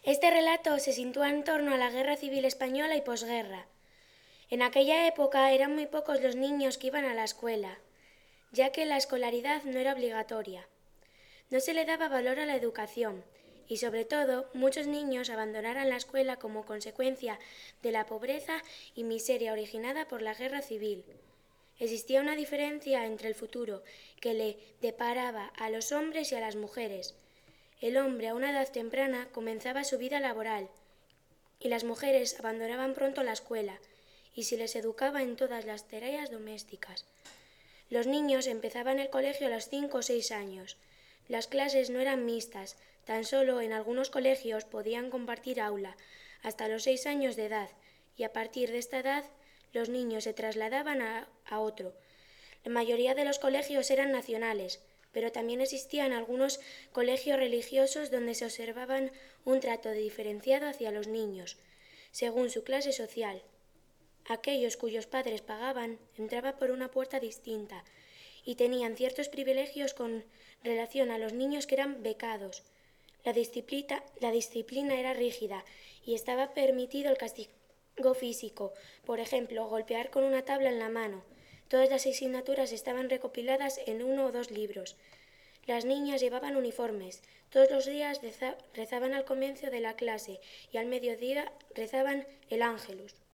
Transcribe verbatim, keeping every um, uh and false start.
Este relato se sitúa en torno a la Guerra Civil Española y posguerra. En aquella época eran muy pocos los niños que iban a la escuela, ya que la escolaridad no era obligatoria. No se le daba valor a la educación y, sobre todo, muchos niños abandonaron la escuela como consecuencia de la pobreza y miseria originada por la Guerra Civil. Existía una diferencia entre el futuro que le deparaba a los hombres y a las mujeres. El hombre a una edad temprana comenzaba su vida laboral y las mujeres abandonaban pronto la escuela y se les educaba en todas las tareas domésticas. Los niños empezaban el colegio a los cinco o seis años. Las clases no eran mixtas, tan solo en algunos colegios podían compartir aula hasta los seis años de edad y a partir de esta edad los niños se trasladaban a, a otro. La mayoría de los colegios eran nacionales, pero también existían algunos colegios religiosos donde se observaban un trato diferenciado hacia los niños, según su clase social. Aquellos cuyos padres pagaban entraban por una puerta distinta y tenían ciertos privilegios con relación a los niños que eran becados. La disciplina, la disciplina era rígida y estaba permitido el castigo físico, por ejemplo, golpear con una tabla en la mano. Todas las asignaturas estaban recopiladas en uno o dos libros. Las niñas llevaban uniformes. Todos los días rezaban al comienzo de la clase y al mediodía rezaban el Ángelus.